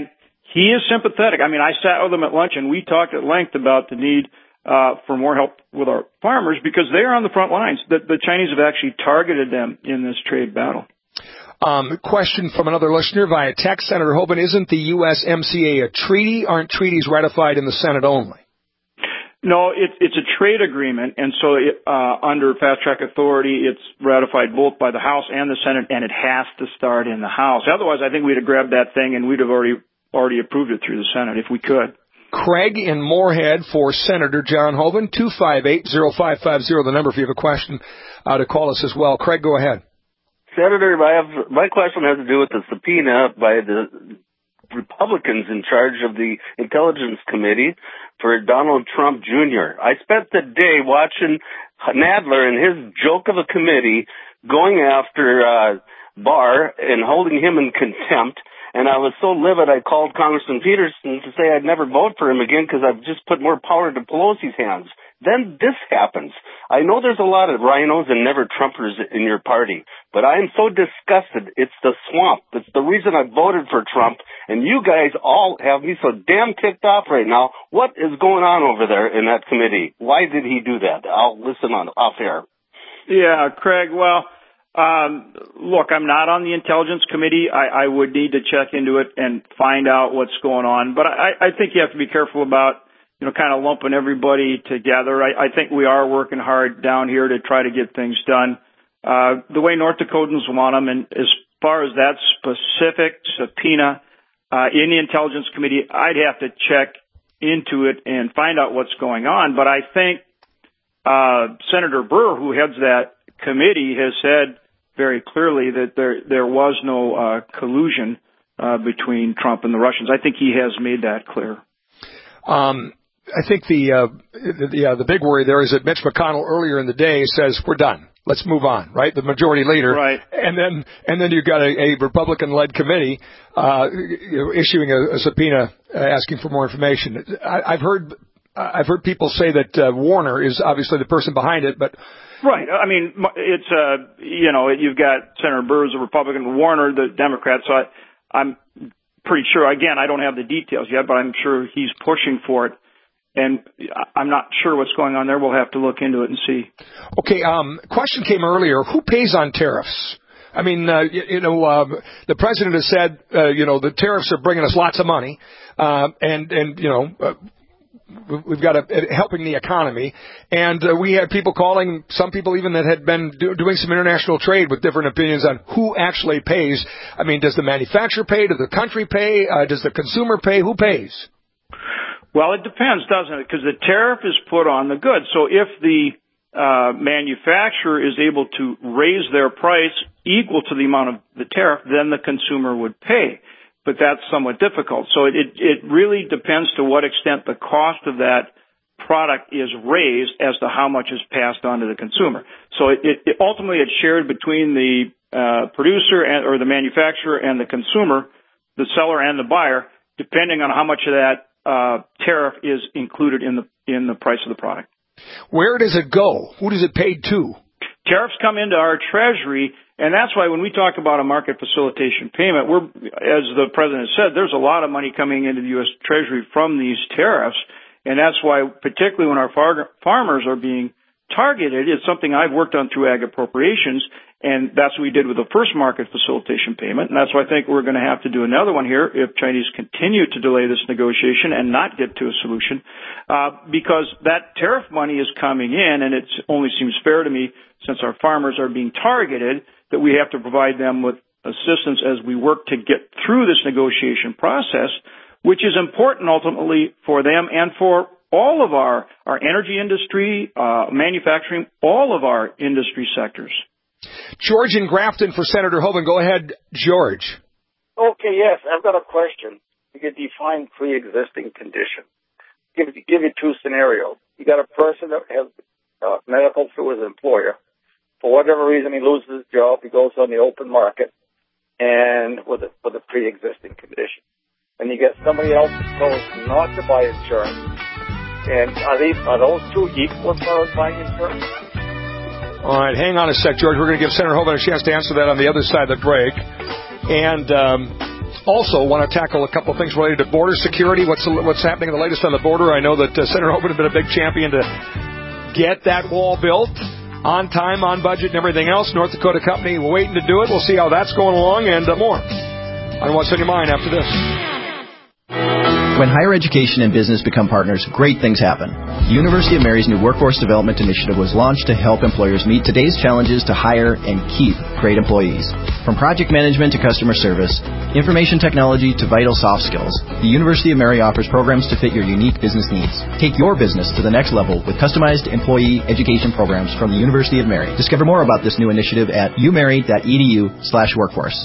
he is sympathetic. I mean, I sat with him at lunch, and we talked at length about the need uh, for more help with our farmers because they are on the front lines. The, the Chinese have actually targeted them in this trade battle. Um, question from another listener via text. Senator Hoeven, isn't the U S M C A a treaty? Aren't treaties ratified in the Senate only? No, it, it's a trade agreement, and so it, uh, under fast-track authority, it's ratified both by the House and the Senate, and it has to start in the House. Otherwise, I think we'd have grabbed that thing and we'd have already already approved it through the Senate if we could. Craig in Moorhead for Senator John Hoeven, two five eight, oh five five oh, the number if you have a question uh, to call us as well. Craig, go ahead. Senator, I have, my question has to do with the subpoena by the Republicans in charge of the Intelligence Committee for Donald Trump Junior I spent the day watching Nadler and his joke of a committee going after uh, Barr and holding him in contempt. And I was so livid I called Congressman Peterson to say I'd never vote for him again because I've just put more power to Pelosi's hands. Then this happens. I know there's a lot of rhinos and never-Trumpers in your party, but I am so disgusted. It's the swamp. It's the reason I voted for Trump, and you guys all have me so damn ticked off right now. What is going on over there in that committee? Why did he do that? I'll listen on off air. Yeah, Craig, well, um, look, I'm not on the Intelligence Committee. I, I would need to check into it and find out what's going on, but I, I think you have to be careful about you know, kind of lumping everybody together. I, I think we are working hard down here to try to get things done uh, the way North Dakotans want them. And as far as that specific subpoena uh, in the Intelligence Committee, I'd have to check into it and find out what's going on. But I think uh, Senator Burr, who heads that committee, has said very clearly that there there was no uh, collusion uh, between Trump and the Russians. I think he has made that clear. Um, I think the, uh, the, the, uh, the big worry there is that Mitch McConnell earlier in the day says, we're done. Let's move on, right? The majority leader. Right. And then, and then you've got a, a Republican-led committee, uh, you know, issuing a, a subpoena, uh, asking for more information. I, I've heard, I've heard people say that, uh, Warner is obviously the person behind it, but. Right. I mean, it's, uh, you know, you've got Senator Burr, the Republican, Warner, the Democrat, so I, I'm pretty sure, again, I don't have the details yet, but I'm sure he's pushing for it. And I'm not sure what's going on there. We'll have to look into it and see. Okay, um, question came earlier. Who pays on tariffs? I mean, uh, you, you know, uh, the president has said, uh, you know, the tariffs are bringing us lots of money, uh, and, and, you know, uh, we've got a, helping the economy. And uh, we had people calling, some people even that had been do, doing some international trade with different opinions on who actually pays. I mean, does the manufacturer pay? Does the country pay? Uh, does the consumer pay? Who pays? Well, it depends, doesn't it? Because the tariff is put on the goods. So if the uh, manufacturer is able to raise their price equal to the amount of the tariff, then the consumer would pay. But that's somewhat difficult. So it, it really depends to what extent the cost of that product is raised as to how much is passed on to the consumer. So it, it, it ultimately it's shared between the uh, producer and, or the manufacturer and the consumer, the seller and the buyer, depending on how much of that uh, tariff is included in the in the price of the product. Where does it go? Who does it pay to? Tariffs come into our Treasury, and that's why when we talk about a market facilitation payment, we're, as the President said, there's a lot of money coming into the U S Treasury from these tariffs, and that's why, particularly when our far- farmers are being targeted, it's something I've worked on through Ag Appropriations, and that's what we did with the first market facilitation payment, and that's why I think we're going to have to do another one here if Chinese continue to delay this negotiation and not get to a solution, uh, because that tariff money is coming in, and it only seems fair to me, since our farmers are being targeted, that we have to provide them with assistance as we work to get through this negotiation process, which is important ultimately for them and for all of our, our energy industry, uh, manufacturing, all of our industry sectors. George in Grafton for Senator Hoeven. Go ahead, George. Okay, yes, I've got a question. You can define pre-existing condition. Give, give you two scenarios. You got a person that has uh, medical through his employer. For whatever reason, he loses his job. He goes on the open market and with a, with a pre-existing condition. And you get somebody else who chose not to buy insurance. And are these are those two equal as far as buying insurance? All right, hang on a sec, George. We're going to give Senator Hoeven a chance to answer that on the other side of the break. And um, Also, want to tackle a couple of things related to border security. What's what's happening the latest on the border? I know that uh, Senator Hogan has been a big champion to get that wall built on time, on budget, and everything else. North Dakota company waiting to do it. We'll see how that's going along and uh, more on What's on Your Mind after this. When higher education and business become partners, great things happen. The University of Mary's new Workforce Development Initiative was launched to help employers meet today's challenges to hire and keep great employees. From project management to customer service, information technology to vital soft skills, the University of Mary offers programs to fit your unique business needs. Take your business to the next level with customized employee education programs from the University of Mary. Discover more about this new initiative at umary.edu slash workforce.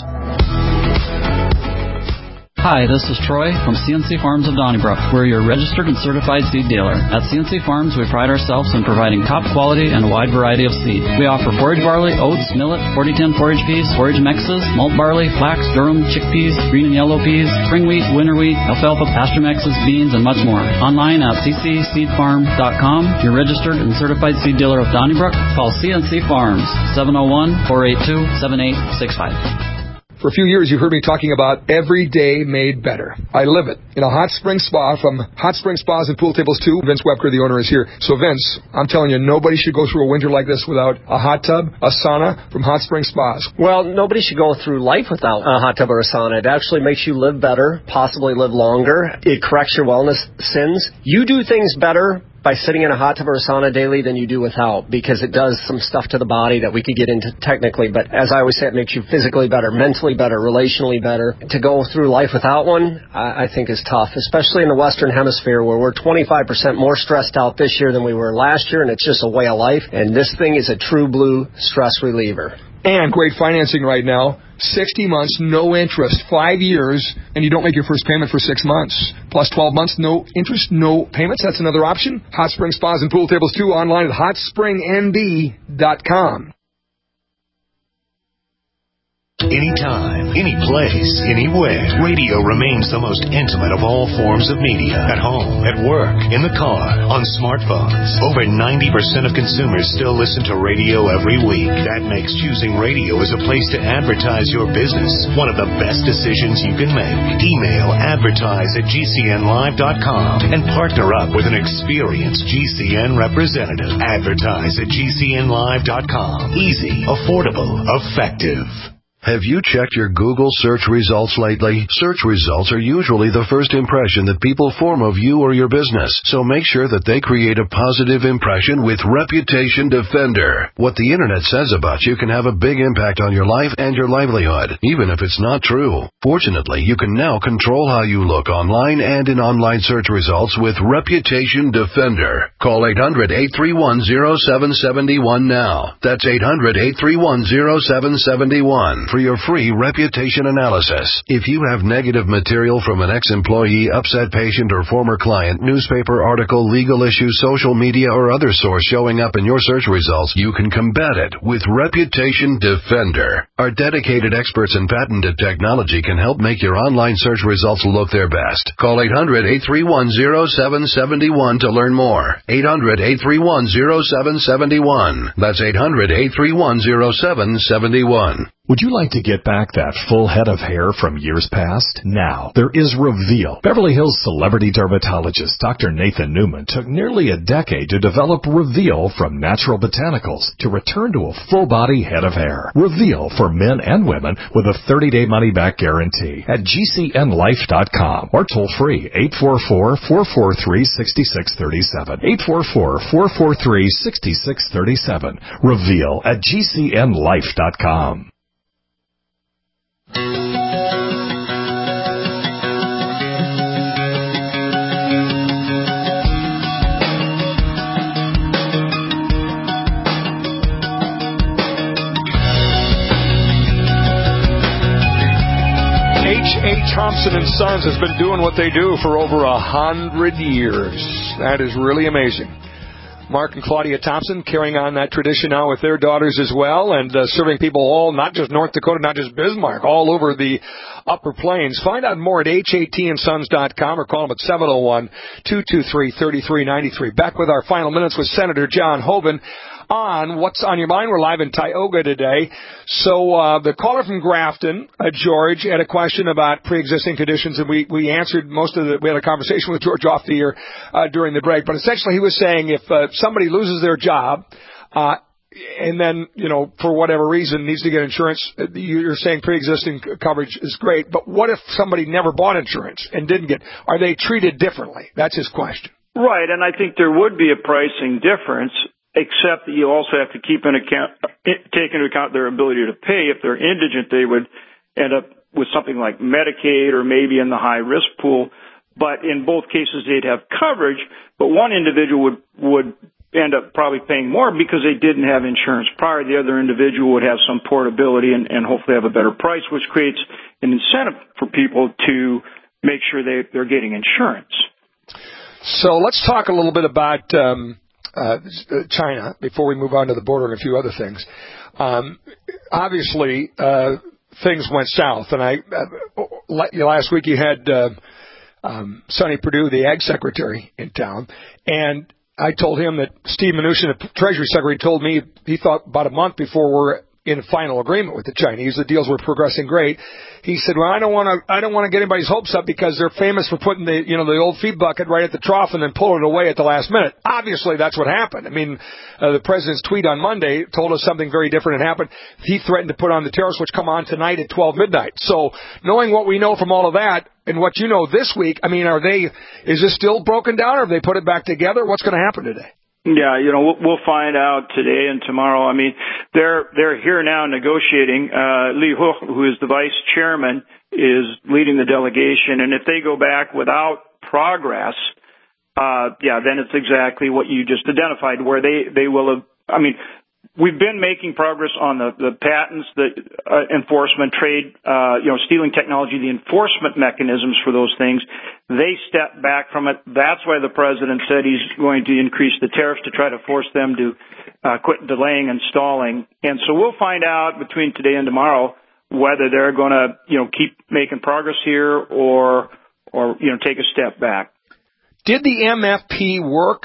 Hi, this is Troy from C N C Farms of Donnybrook. We're your registered and certified seed dealer. At C N C Farms, we pride ourselves in providing top quality and a wide variety of seed. We offer forage barley, oats, millet, forty ten forage peas, forage mixes, malt barley, flax, durum, chickpeas, green and yellow peas, spring wheat, winter wheat, alfalfa, pasture mixes, beans, and much more. Online at c c seed farm dot com. Your registered and certified seed dealer of Donnybrook. Call C N C Farms, seven oh one, four eight two, seven eight six five. For a few years, you heard me talking about every day made better. I live it. In a hot spring spa from Hot Spring Spas and Pool Tables two, Vince Webker, the owner, is here. So, Vince, I'm telling you, nobody should go through a winter like this without a hot tub, a sauna from Hot Spring Spas. Well, nobody should go through life without a hot tub or a sauna. It actually makes you live better, possibly live longer. It corrects your wellness sins. You do things better by sitting in a hot tub or a sauna daily than you do without, because it does some stuff to the body that we could get into technically, but as I always say, it makes you physically better, mentally better, relationally better. To go through life without one, I, I think is tough, especially in the Western Hemisphere where we're twenty-five percent more stressed out this year than we were last year, and it's just a way of life, and this thing is a true blue stress reliever. And great financing right now. sixty months, no interest, five years, and you don't make your first payment for six months. Plus twelve months, no interest, no payments. That's another option. Hot Spring Spas and Pool Tables two, online at hot spring n d dot com. Anytime, any place, anywhere. Radio remains the most intimate of all forms of media. At home, at work, in the car, on smartphones. Over ninety percent of consumers still listen to radio every week. That makes choosing radio as a place to advertise your business one of the best decisions you can make. Email advertise at g c n live dot com and partner up with an experienced G C N representative. Advertise at g c n live dot com. Easy, affordable, effective. Have you checked your Google search results lately? Search results are usually the first impression that people form of you or your business, so make sure that they create a positive impression with Reputation Defender. What the internet says about you can have a big impact on your life and your livelihood, even if it's not true. Fortunately, you can now control how you look online and in online search results with Reputation Defender. Call eight hundred, eight three one, zero seven seven one now. That's eight hundred, eight three one, zero seven seven one. For your free reputation analysis. If you have negative material from an ex-employee, upset patient, or former client, newspaper article, legal issue, social media, or other source showing up in your search results, you can combat it with Reputation Defender. Our dedicated experts in patented technology can help make your online search results look their best. Call eight hundred, eight three one, zero seven seven one to learn more. eight hundred, eight three one, zero seven seven one. That's eight hundred, eight three one, zero seven seven one. Would you like to get back that full head of hair from years past? Now, there is Reveal. Beverly Hills celebrity dermatologist Doctor Nathan Newman took nearly a decade to develop Reveal from natural botanicals to return to a full-body head of hair. Reveal for men and women with a thirty-day money-back guarantee at g c n life dot com or toll-free eight four four, four four three, six six three seven. eight four four, four four three, six six three seven. Reveal at g c n life dot com. H A. Thompson and Sons has been doing what they do for over a hundred years. That is really amazing. Mark and Claudia Thompson carrying on that tradition now with their daughters as well, and uh, serving people all, not just North Dakota, not just Bismarck, all over the Upper Plains. Find out more at H A T and sons dot com or call them at seven oh one, two two three, three three nine three. Back with our final minutes with Senator John Hoeven on What's on Your Mind. We're live in Tioga today. So uh, the caller from Grafton, uh, George, had a question about pre-existing conditions, and we, we answered most of the, we had a conversation with George off the air uh, during the break. But essentially he was saying if uh, somebody loses their job, uh, and then, you know, for whatever reason needs to get insurance, you're saying pre-existing coverage is great, but what if somebody never bought insurance and didn't get, are they treated differently? That's his question. Right, and I think there would be a pricing difference, except that you also have to keep in account, take into account their ability to pay. If they're indigent, they would end up with something like Medicaid or maybe in the high-risk pool. But in both cases, they'd have coverage, but one individual would, would end up probably paying more because they didn't have insurance prior. The other individual would have some portability and, and hopefully have a better price, which creates an incentive for people to make sure they, they're getting insurance. So let's talk a little bit about um, uh, China before we move on to the border and a few other things. Um, obviously, uh, things went south, and I uh, last week you had uh, um, Sonny Perdue, the Ag Secretary, in town, and I told him that Steve Mnuchin, the Treasury Secretary, told me he thought about a month before we're in final agreement with the Chinese, the deals were progressing great. He said, "Well, I don't want to, I don't want to get anybody's hopes up because they're famous for putting the, you know, the old feed bucket right at the trough and then pulling it away at the last minute." Obviously, that's what happened. I mean, uh, the president's tweet on Monday told us something very different had happened. He threatened to put on the tariffs, which come on tonight at twelve midnight. So, knowing what we know from all of that and what you know this week, I mean, are they? Is this still broken down, or have they put it back together? What's going to happen today? Yeah, you know, we'll, we'll find out today and tomorrow. I mean, they're they're here now negotiating. Uh, Li Hu, who is the vice chairman, is leading the delegation, and if they go back without progress, uh, yeah, then it's exactly what you just identified, where they they will have. I mean, we've been making progress on the the patents, the uh, enforcement, trade, uh, you know, stealing technology, the enforcement mechanisms for those things. They stepped back from it. That's why the president said he's going to increase the tariffs to try to force them to uh, quit delaying and stalling. And so we'll find out between today and tomorrow whether they're going to, you know, keep making progress here or, or you know, take a step back. Did the M F P work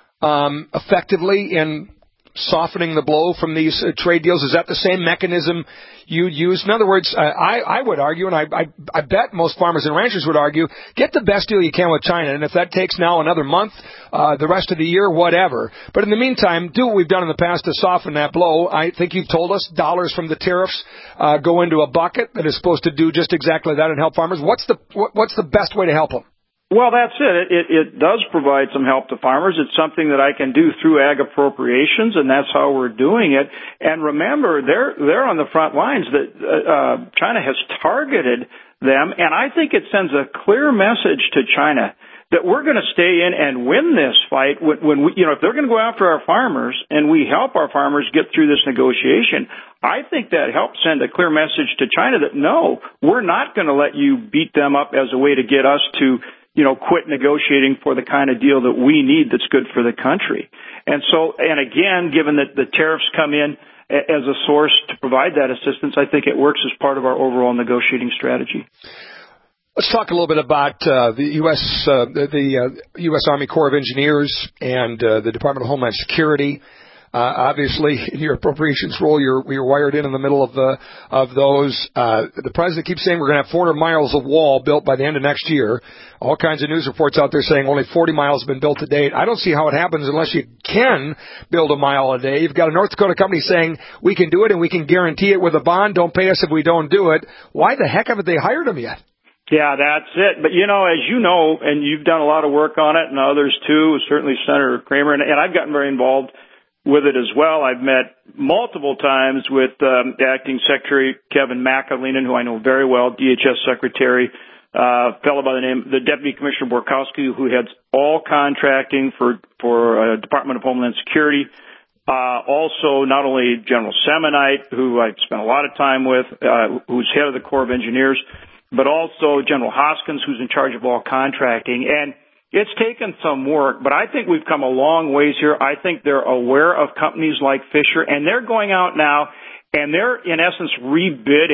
um, effectively in softening the blow from these uh, trade deals? Is that the same mechanism you use? In other words, uh, I, I would argue, and I, I, I bet most farmers and ranchers would argue, get the best deal you can with China, and if that takes now another month, uh, the rest of the year, whatever. But in the meantime, do what we've done in the past to soften that blow. I think you've told us dollars from the tariffs uh, go into a bucket that is supposed to do just exactly that and help farmers. What's the what, what's the best way to help them? Well, that's it. It, it. it does provide some help to farmers. It's something that I can do through ag appropriations, and that's how we're doing it. And remember, they're they're on the front lines. That uh, China has targeted them, and I think it sends a clear message to China that we're going to stay in and win this fight. When, when we, you know, if they're going to go after our farmers and we help our farmers get through this negotiation, I think that helps send a clear message to China that no, we're not going to let you beat them up as a way to get us to, you know, quit negotiating for the kind of deal that we need that's good for the country. And so, and again, given that the tariffs come in as a source to provide that assistance, I think it works as part of our overall negotiating strategy. Let's talk a little bit about uh, the U S Uh, the, the uh, U S Army Corps of Engineers and uh, the Department of Homeland Security. Uh, obviously, in your appropriations role, you're, you're wired in in the middle of the of those. Uh, the president keeps saying we're going to have four hundred miles of wall built by the end of next year. All kinds of news reports out there saying only forty miles have been built to date. I don't see how it happens unless you can build a mile a day. You've got a North Dakota company saying we can do it and we can guarantee it with a bond. Don't pay us if we don't do it. Why the heck haven't they hired them yet? Yeah, that's it. But, you know, as you know, and you've done a lot of work on it, and others too, certainly Senator Kramer, and, and I've gotten very involved with it as well. I've met multiple times with um, the Acting Secretary Kevin McAleenan, who I know very well, D H S Secretary, uh, a fellow by the name, the Deputy Commissioner Borkowski, who heads all contracting for, for uh, Department of Homeland Security. Uh, also, not only General Semonite, who I've spent a lot of time with, uh, who's head of the Corps of Engineers, but also General Hoskins, who's in charge of all contracting. And it's taken some work, but I think we've come a long ways here. I think they're aware of companies like Fisher, and they're going out now, and they're, in essence, rebidding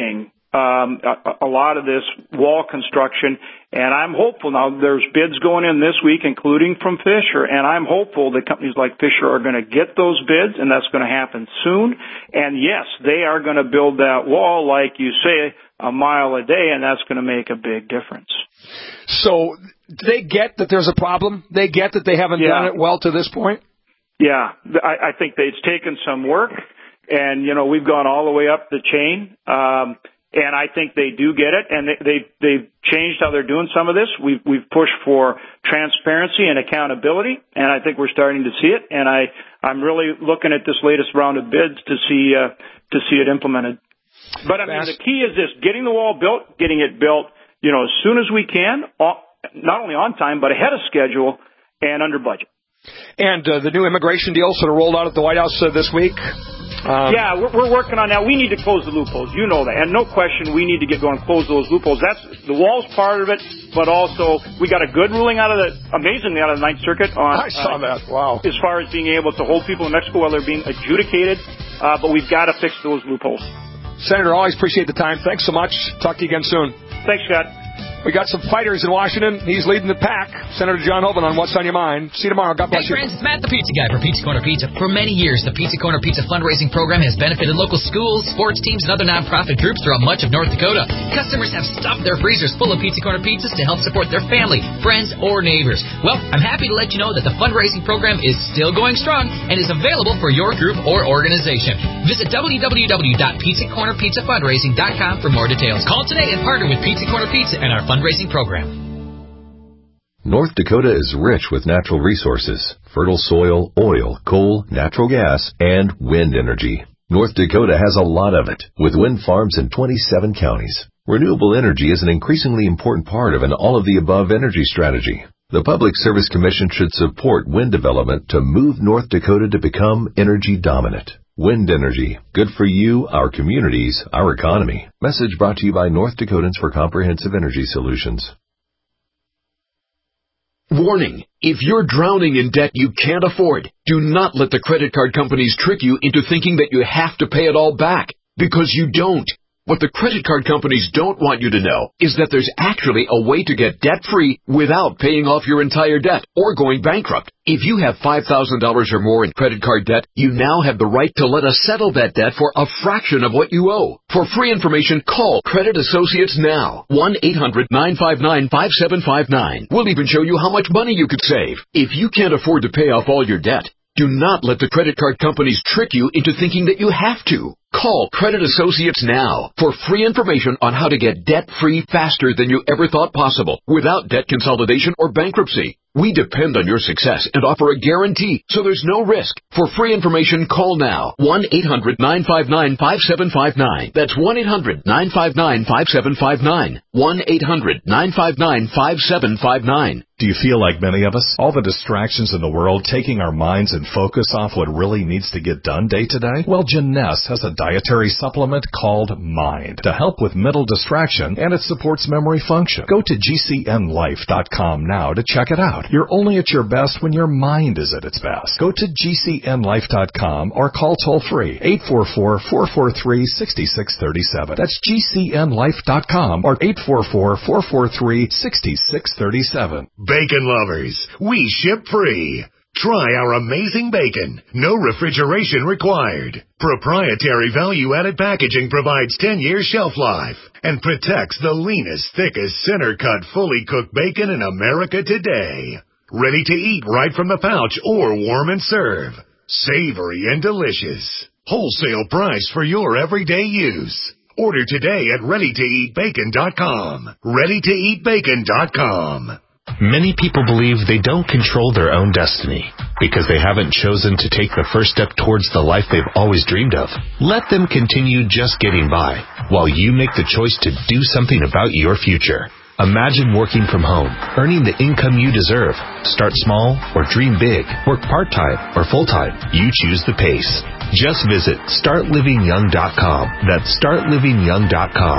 um, a, a lot of this wall construction. And I'm hopeful now. There's bids going in this week, including from Fisher, and I'm hopeful that companies like Fisher are going to get those bids, and that's going to happen soon. And yes, they are going to build that wall, like you say, a mile a day, and that's going to make a big difference. So they get that there's a problem? They get that they haven't Yeah. done it well to this point? Yeah, I, I think that it's taken some work, and, you know, we've gone all the way up the chain, um, and I think they do get it, and they, they, they've changed how they're doing some of this. We've, we've pushed for transparency and accountability, and I think we're starting to see it, and I, I'm really looking at this latest round of bids to see, uh, to see it implemented. But I mean, the key is this, getting the wall built, getting it built, you know, as soon as we can, not only on time, but ahead of schedule and under budget. And uh, the new immigration deal sort of rolled out at the White House uh, this week. Um, yeah, we're, we're working on that. We need to close the loopholes. You know that. And no question, we need to get going and close those loopholes. That's the wall's part of it, but also we got a good ruling out of the, amazingly, out of the Ninth Circuit on. I saw uh, that. Wow. As far as being able to hold people in Mexico while they're being adjudicated, uh, but we've got to fix those loopholes. Senator, always appreciate the time. Thanks so much. Talk to you again soon. Thanks, Scott. We got some fighters in Washington. He's leading the pack. Senator John Hoeven on What's on Your Mind. See you tomorrow. God bless hey, you. Hey, friends. It's Matt, the Pizza Guy for Pizza Corner Pizza. For many years, the Pizza Corner Pizza fundraising program has benefited local schools, sports teams, and other nonprofit groups throughout much of North Dakota. Customers have stuffed their freezers full of Pizza Corner pizzas to help support their family, friends, or neighbors. Well, I'm happy to let you know that the fundraising program is still going strong and is available for your group or organization. Visit w w w dot pizza corner pizza fundraising dot com for more details. Call today and partner with Pizza Corner Pizza and our fundraising program. North Dakota is rich with natural resources, fertile soil, oil, coal, natural gas, and wind energy. North Dakota has a lot of it, with wind farms in twenty-seven counties. Renewable energy is an increasingly important part of an all-of-the-above energy strategy. The Public Service Commission should support wind development to move North Dakota to become energy dominant. Wind energy. Good for you, our communities, our economy. Message brought to you by North Dakotans for Comprehensive Energy Solutions. Warning, if you're drowning in debt you can't afford, do not let the credit card companies trick you into thinking that you have to pay it all back, because you don't. What the credit card companies don't want you to know is that there's actually a way to get debt-free without paying off your entire debt or going bankrupt. If you have five thousand dollars or more in credit card debt, you now have the right to let us settle that debt for a fraction of what you owe. For free information, call Credit Associates now. one eight hundred nine five nine five seven five nine. We'll even show you how much money you could save. If you can't afford to pay off all your debt, do not let the credit card companies trick you into thinking that you have to. Call Credit Associates now for free information on how to get debt-free faster than you ever thought possible without debt consolidation or bankruptcy. We depend on your success and offer a guarantee, so there's no risk. For free information, call now. one eight hundred nine five nine five seven five nine. That's one eight hundred nine five nine five seven five nine. one eight hundred nine five nine five seven five nine. Do you feel like many of us? All the distractions in the world taking our minds and focus off what really needs to get done day to day? Well, Jeunesse has a dietary supplement called Mind to help with mental distraction, and it supports memory function. Go to G C N life dot com now to check it out. You're only at your best when your mind is at its best. Go to G C N life dot com or call toll-free eight four four, four four three, six six three seven. That's G C N life dot com or eight four four, four four three, six six three seven. Bacon lovers, we ship free. Try our amazing bacon. No refrigeration required. Proprietary value-added packaging provides ten years shelf life and protects the leanest, thickest, center-cut, fully cooked bacon in America today. Ready to eat right from the pouch or warm and serve. Savory and delicious. Wholesale price for your everyday use. Order today at ready to eat bacon dot com. ready to eat bacon dot com. Many people believe they don't control their own destiny because they haven't chosen to take the first step towards the life they've always dreamed of. Let them continue just getting by while you make the choice to do something about your future. Imagine working from home, earning the income you deserve. Start small or dream big. Work part-time or full-time. You choose the pace. Just visit start living young dot com. That's start living young dot com.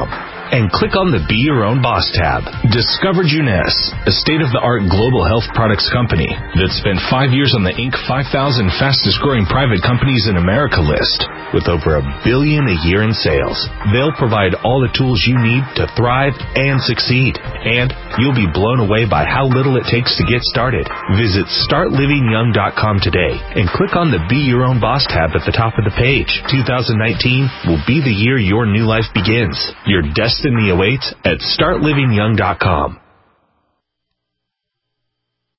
and click on the Be Your Own Boss tab. Discover Juness, a state-of-the-art global health products company that spent five years on the Inc five thousand fastest-growing private companies in America list with over a billion a year in sales. They'll provide all the tools you need to thrive and succeed, and you'll be blown away by how little it takes to get started. Visit start living young dot com today and click on the Be Your Own Boss tab at the top of the page. two thousand nineteen will be the year your new life begins. Your destiny awaits at start living young dot com.